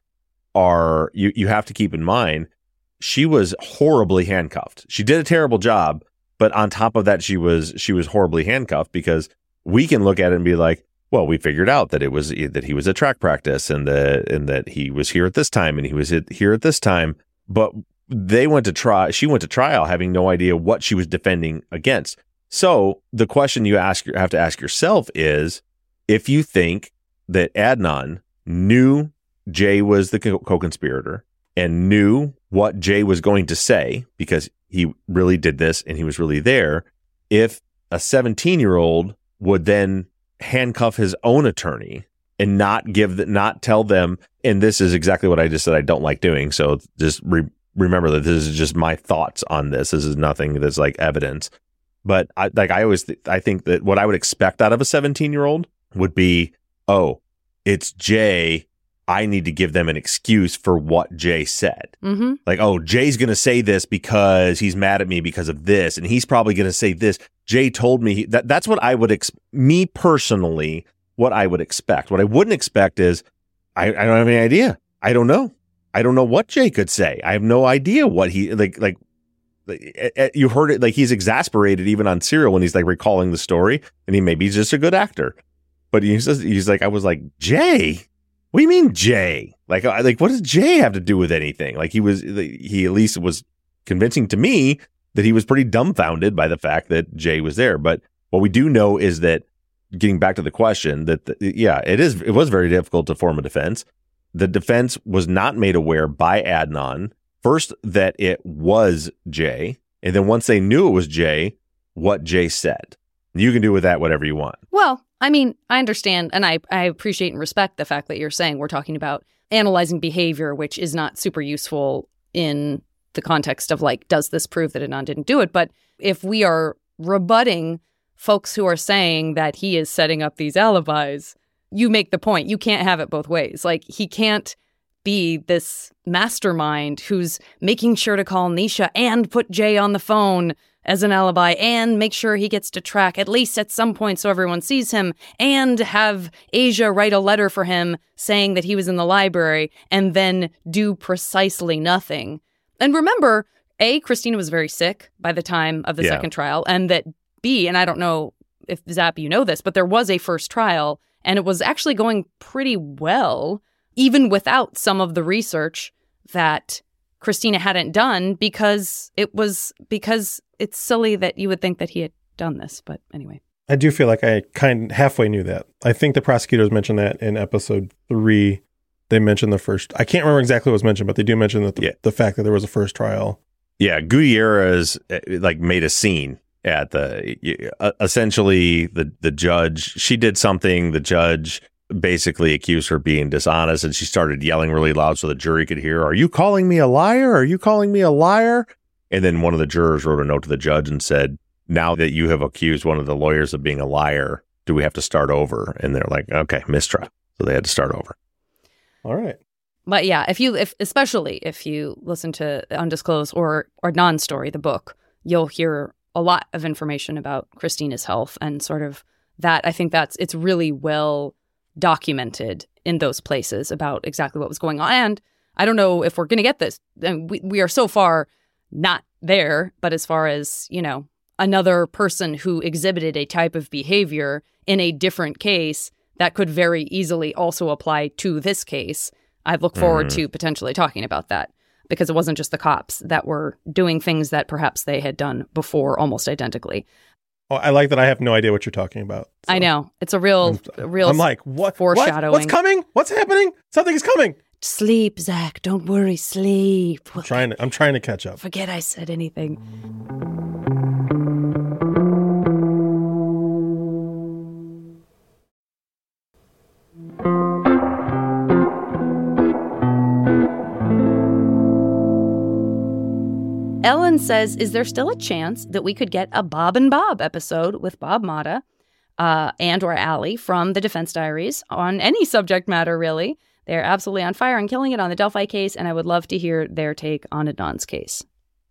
are, you, you have to keep in mind, she was horribly handcuffed. She did a terrible job. But on top of that, she was she was horribly handcuffed, because we can look at it and be like, well, we figured out that it was that he was at track practice and the and that he was here at this time and he was here at this time. But they went to try. She went to trial having no idea what she was defending against. So the question you ask have to ask yourself is, if you think that Adnan knew Jay was the co- co-conspirator and knew what Jay was going to say, because he really did this and he was really there, if a seventeen-year-old would then handcuff his own attorney and not give the, not tell them, and this is exactly what I just said I don't like doing, so just re- remember that this is just my thoughts on this. This is nothing that's like evidence. But I, like I always, th- I think that what I would expect out of a seventeen-year-old would be, oh, it's Jay. I need to give them an excuse for what Jay said. Mm-hmm. Like, oh, Jay's going to say this because he's mad at me because of this. And he's probably going to say this. Jay told me he, that that's what I would, ex- me personally, what I would expect. What I wouldn't expect is, I, I don't have any idea. I don't know. I don't know what Jay could say. I have no idea what he, like, like, like you heard it, like he's exasperated even on Serial when he's like recalling the story, and he maybe he's just a good actor. But he's just, he's like, I was like, Jay? What do you mean Jay? Like, like, what does Jay have to do with anything? Like, he was, he at least was convincing to me that he was pretty dumbfounded by the fact that Jay was there. But what we do know is that, getting back to the question, that, the, yeah, it is, it was very difficult to form a defense. The defense was not made aware by Adnan, first, that it was Jay. And then once they knew it was Jay, what Jay said. You can do with that whatever you want. Well, I mean, I understand, and I, I appreciate and respect the fact that you're saying we're talking about analyzing behavior, which is not super useful in the context of, like, does this prove that Adnan didn't do it? But if we are rebutting folks who are saying that he is setting up these alibis, you make the point. You can't have it both ways. Like, he can't be this mastermind who's making sure to call Nisha and put Jay on the phone as an alibi and make sure he gets to track at least at some point so everyone sees him, and have Asia write a letter for him saying that he was in the library, and then do precisely nothing. And remember, A, Christina was very sick by the time of the Yeah. second trial, and that B, and I don't know if Zap, you know this, but there was a first trial, and it was actually going pretty well, even without some of the research that Christina hadn't done, because it was because it's silly that you would think that he had done this. But anyway, I do feel like I kind halfway knew that. I think the prosecutors mentioned that in episode three. They mentioned the first. I can't remember exactly what was mentioned, but they do mention that the, Yeah. the fact that there was a first trial. Yeah, Gutierrez uh, like made a scene at the uh, essentially the the judge. She did something. The judge basically accused her of being dishonest, and she started yelling really loud so the jury could hear. Are you calling me a liar? Are you calling me a liar? And then one of the jurors wrote a note to the judge and said, now that you have accused one of the lawyers of being a liar, do we have to start over? And they're like, okay, mistrial. So they had to start over. All right. but yeah, if you, if especially if you listen to Undisclosed or or Non-Story, the book, you'll hear a lot of information about Christina's health and sort of that. I think that's it's really well documented in those places about exactly what was going on. And I don't know if we're going to get this. And we we are so far not there, but as far as, you know, another person who exhibited a type of behavior in a different case that could very easily also apply to this case, I look forward Mm-hmm. to potentially talking about that, because it wasn't just the cops that were doing things that perhaps they had done before almost identically. Oh, I like that I have no idea what you're talking about. So I know. It's a real, I'm, a real I'm like, what? foreshadowing. What? What's coming? What's happening? Something is coming. Sleep, Zach. Don't worry. Sleep. I'm trying to, I'm trying to catch up. Forget I said anything. Ellen says, is there still a chance that we could get a Bob and Bob episode with Bob Motta uh, and or Allie from the Defense Diaries on any subject matter, really? They're absolutely on fire and killing it on the Delphi case, and I would love to hear their take on Adnan's case.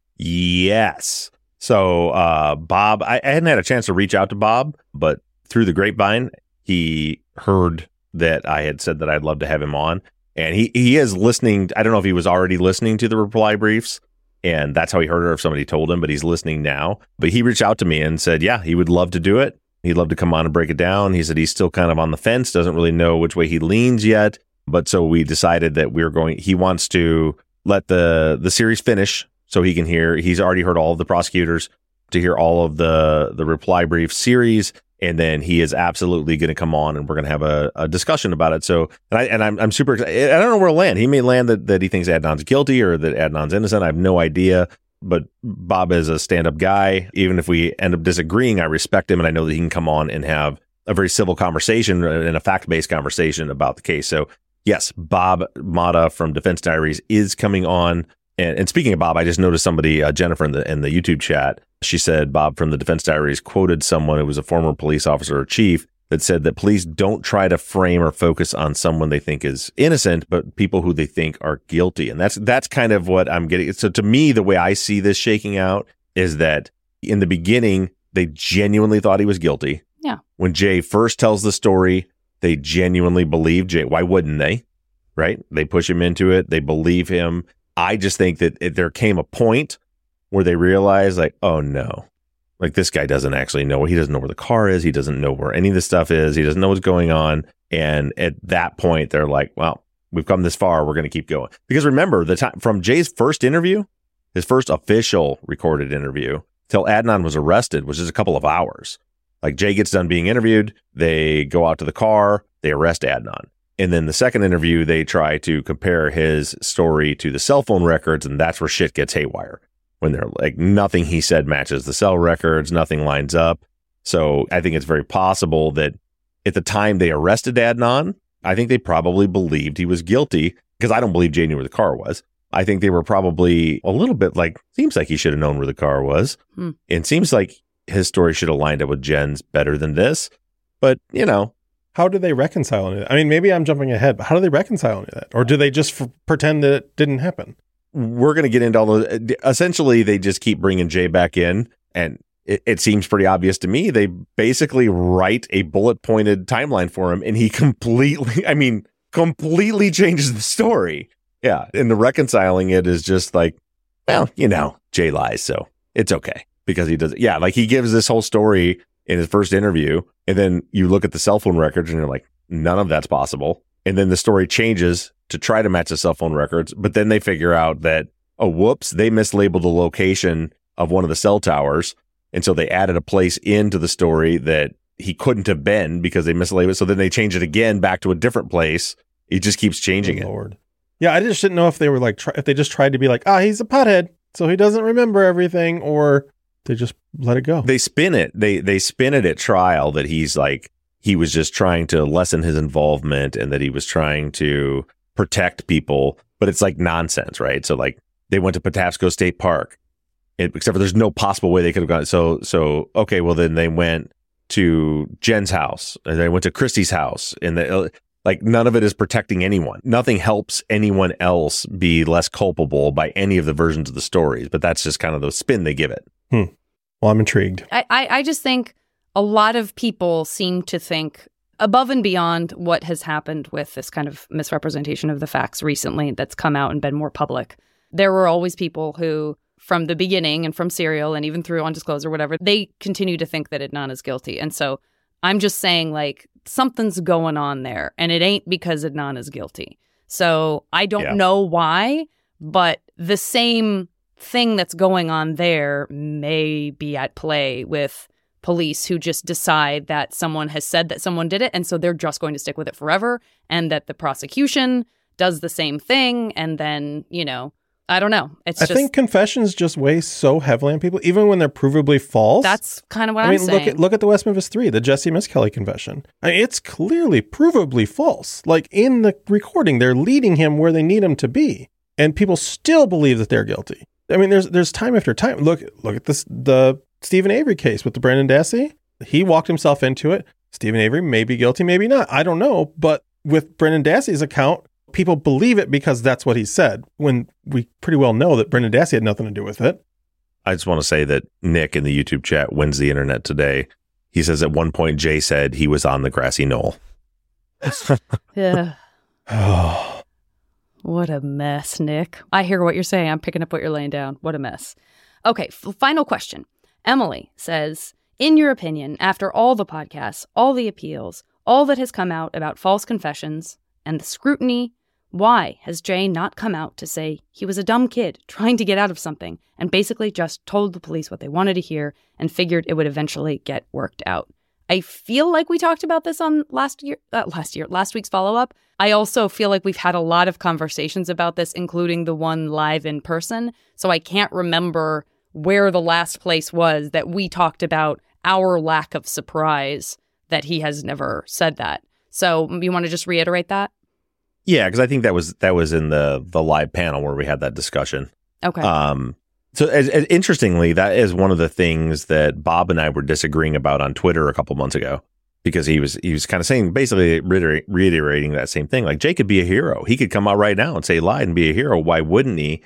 Yes. So uh, Bob, I, I hadn't had a chance to reach out to Bob, but through the grapevine, he heard that I had said that I'd love to have him on. And he, he is listening. I don't know if he was already listening to the reply briefs, and that's how he heard it, or if somebody told him, but he's listening now. But he reached out to me and said, yeah, he would love to do it. He'd love to come on and break it down. He said he's still kind of on the fence, doesn't really know which way he leans yet. But so we decided that we we're going, he wants to let the, the series finish so he can hear, he's already heard all of the prosecutors, to hear all of the, the reply brief series. And then he is absolutely going to come on and we're going to have a, a discussion about it. So, and, I, and I'm, I'm super excited. I don't know where he'll land. He may land that, that he thinks Adnan's guilty or that Adnan's innocent. I have no idea. But Bob is a stand-up guy. Even if we end up disagreeing, I respect him. And I know that he can come on and have a very civil conversation and a fact-based conversation about the case. So yes, Bob Motta from Defense Diaries is coming on. And, and speaking of Bob, I just noticed somebody, uh, Jennifer in the in the YouTube chat, she said Bob from the Defense Diaries quoted someone who was a former police officer or chief that said that police don't try to frame or focus on someone they think is innocent, but people who they think are guilty. And that's that's kind of what I'm getting. So to me, the way I see this shaking out is that in the beginning, they genuinely thought he was guilty. Yeah. When Jay first tells the story, they genuinely believe Jay. Why wouldn't they? Right? They push him into it. They believe him. I just think that it, there came a point where they realized, like, oh no, like this guy doesn't actually know. He doesn't know where the car is. He doesn't know where any of this stuff is. He doesn't know what's going on. And at that point, they're like, well, we've come this far. We're going to keep going. Because remember, the time from Jay's first interview, his first official recorded interview, till Adnan was arrested, which is a couple of hours. Like Jay gets done being interviewed. They go out to the car. They arrest Adnan. And then the second interview, they try to compare his story to the cell phone records. And that's where shit gets haywire. When they're like, nothing he said matches the cell records. Nothing lines up. So I think it's very possible that at the time they arrested Adnan, I think they probably believed he was guilty, because I don't believe Jay knew where the car was. I think they were probably a little bit like, seems like he should have known where the car was. Hmm. And seems like his story should have lined up with Jen's better than this. But, you know. How do they reconcile any of that? I mean, maybe I'm jumping ahead, but how do they reconcile any of that? Or do they just f- pretend that it didn't happen? We're going to get into all those. Essentially, they just keep bringing Jay back in And it, it seems pretty obvious to me. They basically write a bullet pointed timeline for him, and he completely, I mean, completely changes the story. Yeah. And the reconciling it is just like, well, you know, Jay lies, so it's okay because he does. Yeah. Like he gives this whole story in his first interview, and then you look at the cell phone records and you're like, none of that's possible. And then the story changes to try to match the cell phone records. But then they figure out that, oh, whoops, they mislabeled the location of one of the cell towers. And so they added a place into the story that he couldn't have been because they mislabeled it. So then they change it again back to a different place. He just keeps changing oh, it. Lord. Yeah, I just didn't know if they were like, try- if they just tried to be like, ah, he's a pothead, so he doesn't remember everything, or they just let it go. They spin it. They they spin it at trial that he's like, he was just trying to lessen his involvement and that he was trying to protect people. But it's like nonsense, right? So like they went to Patapsco State Park, it, except for there's no possible way they could have gone. So, so okay, well, then they went to Jen's house and they went to Christy's house. And the, like none of it is protecting anyone. Nothing helps anyone else be less culpable by any of the versions of the stories. But that's just kind of the spin they give it. Hmm. Well, I'm intrigued. I, I, I just think a lot of people seem to think above and beyond what has happened with this kind of misrepresentation of the facts recently that's come out and been more public. There were always people who, from the beginning and from Serial and even through Undisclosed or whatever, they continue to think that Adnan is guilty. And so I'm just saying, like, something's going on there, and it ain't because Adnan is guilty. So I don't yeah. know why, but the same thing that's going on there may be at play with police who just decide that someone has said that someone did it, and so they're just going to stick with it forever, and that the prosecution does the same thing, and then, you know, I don't know. It's I just, think confessions just weigh so heavily on people, even when they're provably false. That's kind of what I I'm mean, saying. look at look at the West Memphis Three, the Jesse Miskelly confession. I mean, it's clearly provably false. Like in the recording, they're leading him where they need him to be, and people still believe that they're guilty. I mean, there's there's time after time. Look look at this the Stephen Avery case with the Brendan Dassey. He walked himself into it. Stephen Avery may be guilty, maybe not. I don't know. But with Brendan Dassey's account, people believe it because that's what he said, when we pretty well know that Brendan Dassey had nothing to do with it. I just want to say that Nick in the YouTube chat wins the internet today. He says at one point Jay said he was on the grassy knoll. Yeah. Oh. What a mess, Nick. I hear what you're saying. I'm picking up what you're laying down. What a mess. Okay, f- final question. Emily says, in your opinion, after all the podcasts, all the appeals, all that has come out about false confessions and the scrutiny, why has Jay not come out to say he was a dumb kid trying to get out of something and basically just told the police what they wanted to hear and figured it would eventually get worked out? I feel like we talked about this on last year, uh, last year, last week's follow-up. I also feel like we've had a lot of conversations about this, including the one live in person. So I can't remember where the last place was that we talked about our lack of surprise that he has never said that. So you want to just reiterate that? Yeah, because I think that was that was in the the live panel where we had that discussion. Okay. Um. So, as, as, interestingly, that is one of the things that Bob and I were disagreeing about on Twitter a couple months ago, because he was he was kind of saying, basically reiterate, reiterating that same thing. Like, Jay could be a hero. He could come out right now and say he lied and be a hero. Why wouldn't he?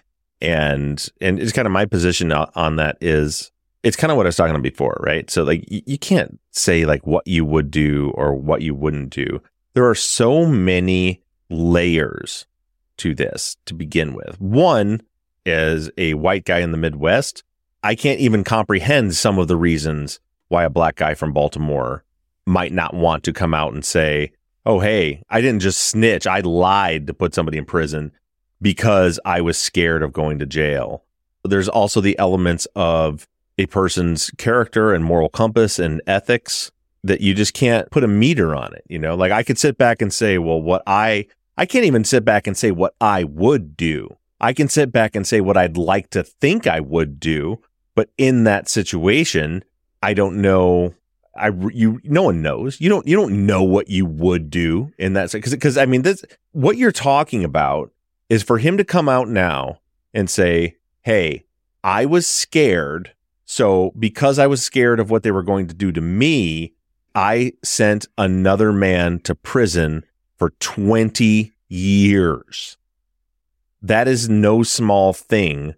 And and it's kind of my position on that is, it's kind of what I was talking about before, right? So, like, you, you can't say like what you would do or what you wouldn't do. There are so many layers to this to begin with. One, as a white guy in the Midwest, I can't even comprehend some of the reasons why a black guy from Baltimore might not want to come out and say, oh, hey, I didn't just snitch. I lied to put somebody in prison because I was scared of going to jail. There's also the elements of a person's character and moral compass and ethics that you just can't put a meter on it. You know, like I could sit back and say, well, what I, I can't even sit back and say what I would do. I can sit back and say what I'd like to think I would do, but in that situation, I don't know. I you no one knows. You don't you don't know what you would do in that, because because I mean, this what you're talking about is for him to come out now and say, "Hey, I was scared, so because I was scared of what they were going to do to me, I sent another man to prison for twenty years." That is no small thing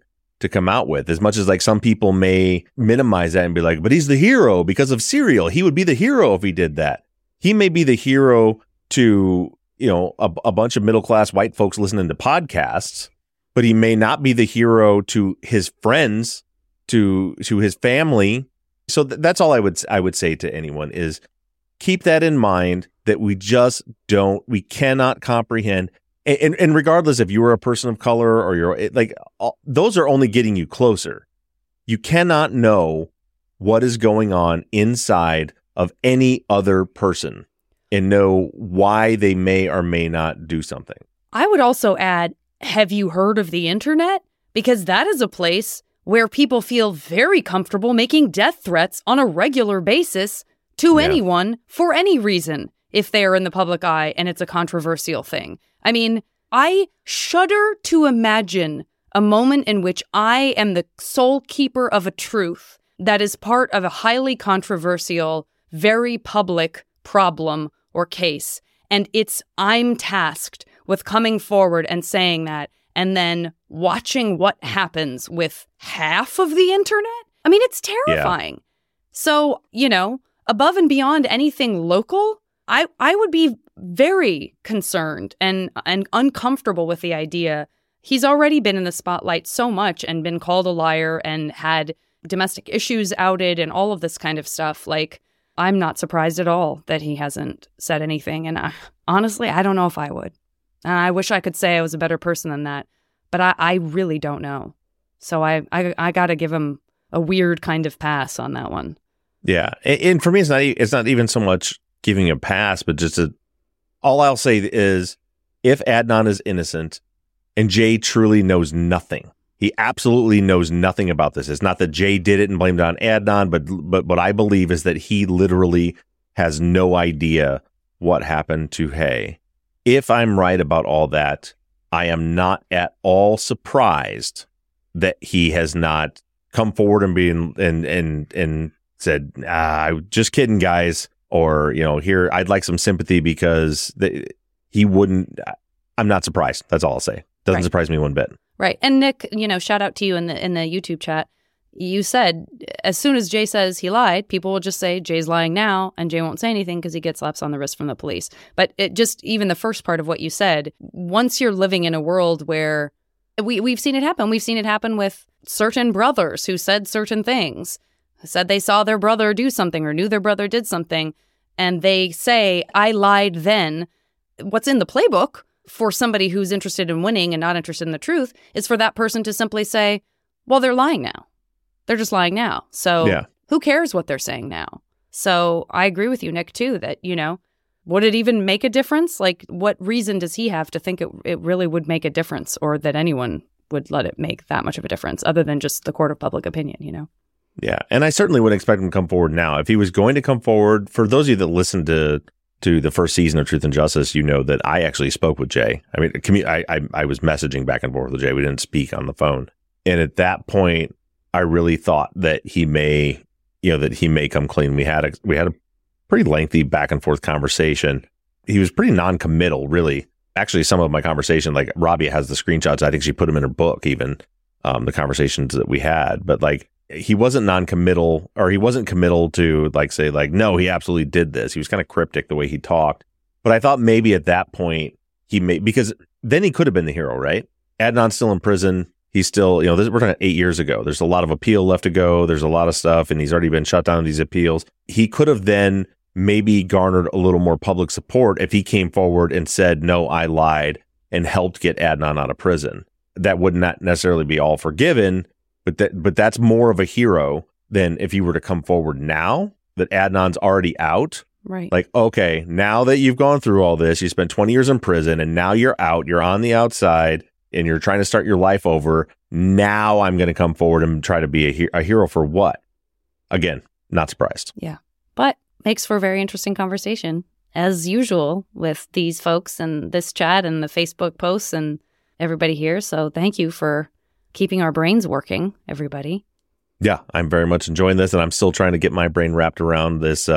to come out with. As much as like some people may minimize that and be like, but he's the hero because of Serial. He would be the hero if he did that. He may be the hero to, you know, a, a bunch of middle-class white folks listening to podcasts, but he may not be the hero to his friends, to to his family. So th- that's all I would I would say to anyone is keep that in mind, that we just don't, we cannot comprehend. And, and regardless if you were a person of color or you're it, like, all, those are only getting you closer. You cannot know what is going on inside of any other person and know why they may or may not do something. I would also add, have you heard of the internet? Because that is a place where people feel very comfortable making death threats on a regular basis to yeah. anyone for any reason if they are in the public eye and it's a controversial thing. I mean, I shudder to imagine a moment in which I am the sole keeper of a truth that is part of a highly controversial, very public problem or case. And it's, I'm tasked with coming forward and saying that, and then watching what happens with half of the internet. I mean, it's terrifying. Yeah. So, you know, above and beyond anything local, I, I would be very concerned and, and uncomfortable with the idea. He's already been in the spotlight so much and been called a liar and had domestic issues outed and all of this kind of stuff. Like, I'm not surprised at all that he hasn't said anything. And I, honestly, I don't know if I would. And I wish I could say I was a better person than that, but I, I really don't know. So I, I, I got to give him a weird kind of pass on that one. Yeah. And, and for me, it's not, it's not even so much giving a pass, but just a, all I'll say is if Adnan is innocent and Jay truly knows nothing, he absolutely knows nothing about this. It's not that Jay did it and blamed it on Adnan, but but what I believe is that he literally has no idea what happened to Hae. If I'm right about all that, I am not at all surprised that he has not come forward and been and and and said, ah, just kidding, guys. Or, you know, here, I'd like some sympathy because the, he wouldn't. I'm not surprised. That's all I'll say. Doesn't right. surprise me one bit. Right. And Nick, you know, shout out to you in the in the YouTube chat. You said as soon as Jay says he lied, people will just say Jay's lying now, and Jay won't say anything because he gets slaps on the wrist from the police. But it just, even the first part of what you said, once you're living in a world where we, we've seen it happen. We've seen it happen with certain brothers who said certain things, said they saw their brother do something or knew their brother did something, and they say, I lied then. What's in the playbook for somebody who's interested in winning and not interested in the truth is for that person to simply say, well, they're lying now. They're just lying now. So yeah. Who cares what they're saying now? So I agree with you, Nick, too, that, you know, would it even make a difference? Like, what reason does he have to think it, it really would make a difference, or that anyone would let it make that much of a difference other than just the court of public opinion, you know? Yeah. And I certainly would expect him to come forward now. If he was going to come forward, for those of you that listened to to the first season of Truth and Justice, you know that I actually spoke with Jay. I mean, commu- I, I I was messaging back and forth with Jay. We didn't speak on the phone. And at that point, I really thought that he may, you know, that he may come clean. We had a we had a pretty lengthy back and forth conversation. He was pretty non-committal, really. Actually, some of my conversation, like Rabia has the screenshots. I think she put them in her book, even um, the conversations that we had. But like, he wasn't non-committal, or he wasn't committal to like say like, no, he absolutely did this. He was kind of cryptic the way he talked. But I thought maybe at that point he may, because then he could have been the hero, right? Adnan's still in prison. He's still, you know, this, we're talking eight years ago. There's a lot of appeal left to go. There's a lot of stuff, and he's already been shut down in these appeals. He could have then maybe garnered a little more public support if he came forward and said, no, I lied, and helped get Adnan out of prison. That would not necessarily be all forgiven, but that but that's more of a hero than if you were to come forward now that Adnan's already out. Right. Like, okay, now that you've gone through all this, you spent twenty years in prison, and now you're out, you're on the outside, and you're trying to start your life over. Now I'm going to come forward and try to be a, he- a hero for what? Again, not surprised. Yeah. But makes for a very interesting conversation, as usual, with these folks and this chat and the Facebook posts and everybody here. So thank you for keeping our brains working, everybody. Yeah, I'm very much enjoying this, and I'm still trying to get my brain wrapped around this uh,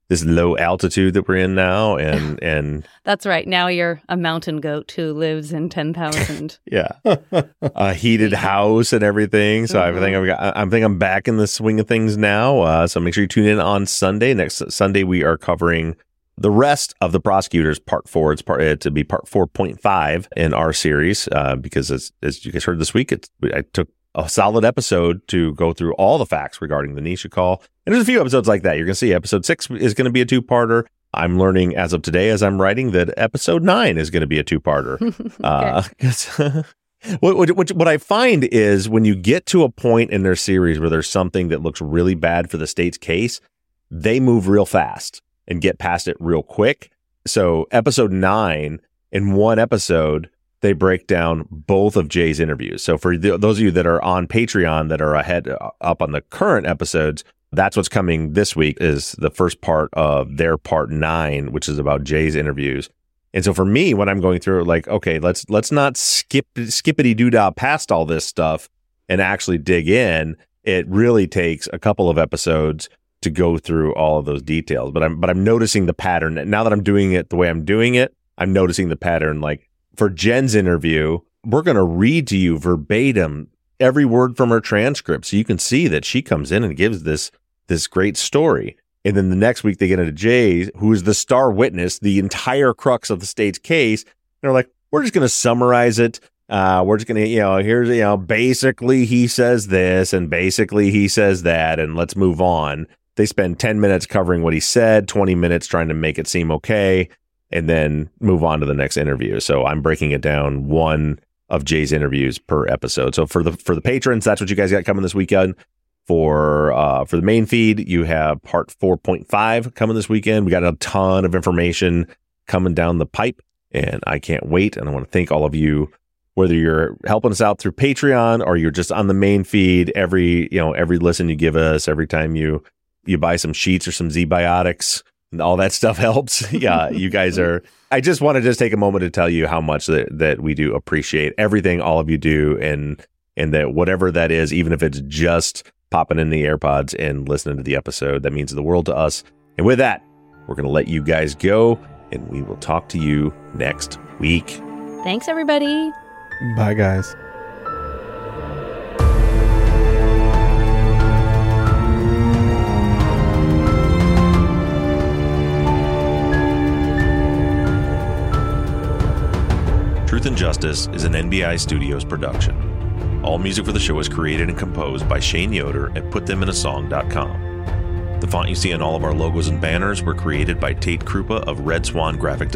this low altitude that we're in now, and and that's right. Now you're a mountain goat who lives in ten thousand. yeah, a heated house and everything. So mm-hmm. I think I've got. I think I'm back in the swing of things now. Uh, so make sure you tune in on Sunday. Next Sunday we are covering the rest of The Prosecutors, part four. It's part it to be part four point five in our series uh, because as as you guys heard this week, it's I took a solid episode to go through all the facts regarding the Nisha call. And there's a few episodes like that. You're going to see episode six is going to be a two-parter. I'm learning as of today, as I'm writing, that episode nine is going to be a two-parter. uh, what, what, what I find is when you get to a point in their series where there's something that looks really bad for the state's case, they move real fast and get past it real quick. So episode nine, in one episode, they break down both of Jay's interviews. So for the, those of you that are on Patreon that are ahead uh, up on the current episodes, that's what's coming this week is the first part of their part nine, which is about Jay's interviews. And so for me, when I'm going through, like, okay, let's let's not skip skippity doo dah past all this stuff and actually dig in. It really takes a couple of episodes to go through all of those details. But I'm but I'm noticing the pattern now that I'm doing it the way I'm doing it. I'm noticing the pattern, like. For Jen's interview, we're going to read to you verbatim every word from her transcript. So you can see that she comes in and gives this this great story. And then the next week they get into Jay's, who is the star witness, the entire crux of the state's case. And they're like, we're just going to summarize it. Uh, we're just going to, you know, here's, you know, basically he says this and basically he says that, and let's move on. They spend ten minutes covering what he said, twenty minutes trying to make it seem okay, and then move on to the next interview. So I'm breaking it down one of Jay's interviews per episode. So for the for the patrons, that's what you guys got coming this weekend. For uh, for the main feed, you have part four point five coming this weekend. We got a ton of information coming down the pipe, and I can't wait. And I want to thank all of you, whether you're helping us out through Patreon or you're just on the main feed. Every you know every listen you give us, every time you you buy some sheets or some Z-Biotics, all that stuff helps. Yeah, you guys are. I just want to just take a moment to tell you how much that, that we do appreciate everything all of you do, and and that whatever that is, even if it's just popping in the AirPods and listening to the episode, that means the world to us. And with that, we're going to let you guys go, and we will talk to you next week. Thanks, everybody. Bye, guys. Truth and Justice is an N B I Studios production. All music for the show is created and composed by Shane Yoder at put them in a song dot com. The font you see on all of our logos and banners were created by Tate Krupa of Red Swan Graphic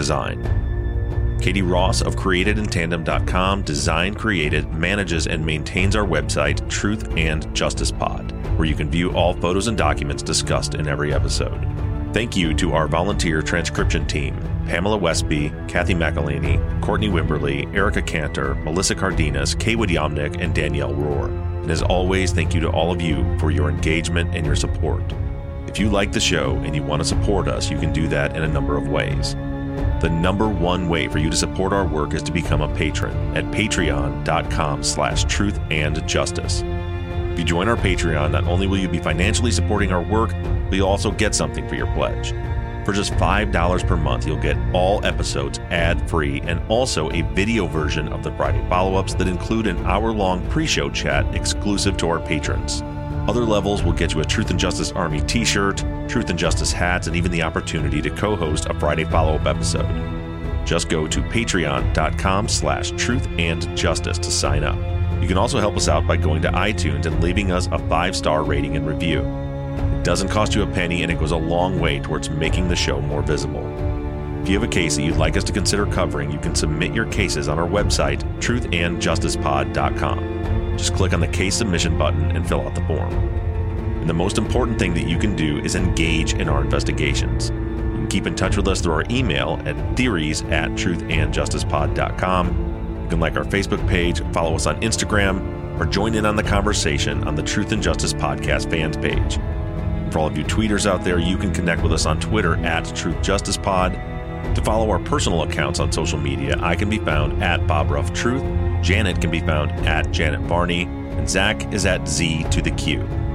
Design. Katie Ross of created in tandem dot com designed, created, manages, and maintains our website, Truth and Justice Pod, where you can view all photos and documents discussed in every episode. Thank you to our volunteer transcription team, Pamela Westby, Kathy McElhaney, Courtney Wimberly, Erica Cantor, Melissa Cardenas, Kaywood Yomnick, and Danielle Rohr. And as always, thank you to all of you for your engagement and your support. If you like the show and you want to support us, you can do that in a number of ways. The number one way for you to support our work is to become a patron at patreon.com slash truth and justice. If you join our Patreon, not only will you be financially supporting our work, but you'll also get something for your pledge. For just five dollars per month, you'll get all episodes ad-free and also a video version of the Friday follow-ups that include an hour-long pre-show chat exclusive to our patrons. Other levels will get you a Truth and Justice Army t-shirt, Truth and Justice hats, and even the opportunity to co-host a Friday follow-up episode. Just go to patreon.com slash truth and justice to sign up. You can also help us out by going to iTunes and leaving us a five-star rating and review. It doesn't cost you a penny, and it goes a long way towards making the show more visible. If you have a case that you'd like us to consider covering, you can submit your cases on our website, truth and justice pod dot com. Just click on the case submission button and fill out the form. And the most important thing that you can do is engage in our investigations. You can keep in touch with us through our email at theories at truth and justice pod dot com. You can like our Facebook page, follow us on Instagram, or join in on the conversation on the Truth and Justice Podcast fans page. For all of you tweeters out there, you can connect with us on Twitter at TruthJusticePod. To follow our personal accounts on social media, I can be found at Bob Ruff Truth, Janet can be found at Janet Varney, and Zach is at Z to the Q.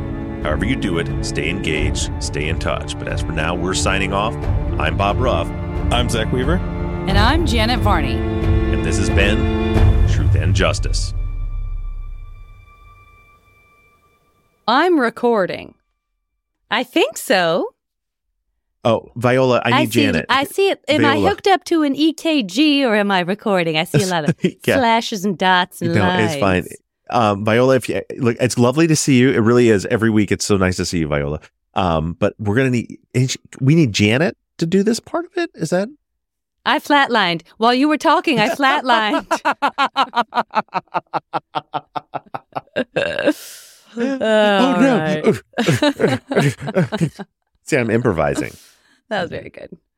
However you do it, stay engaged, stay in touch. But as for now, we're signing off. I'm Bob Ruff. I'm Zach Weaver. And I'm Janet Varney. And this has been Truth and Justice. I'm recording. I think so. Oh, Viola, I need I see, Janet. I see it. Am Viola. I hooked up to an E K G or am I recording? I see a lot of Yeah. flashes and dots and No, lines. it's fine. Um, Viola, if you look, it's lovely to see you. It really is. Every week, it's so nice to see you, Viola. Um, but we're gonna need we need Janet to do this part of it. Is that? I flatlined while you were talking. I flatlined. Oh no! See, I'm improvising. That was very good.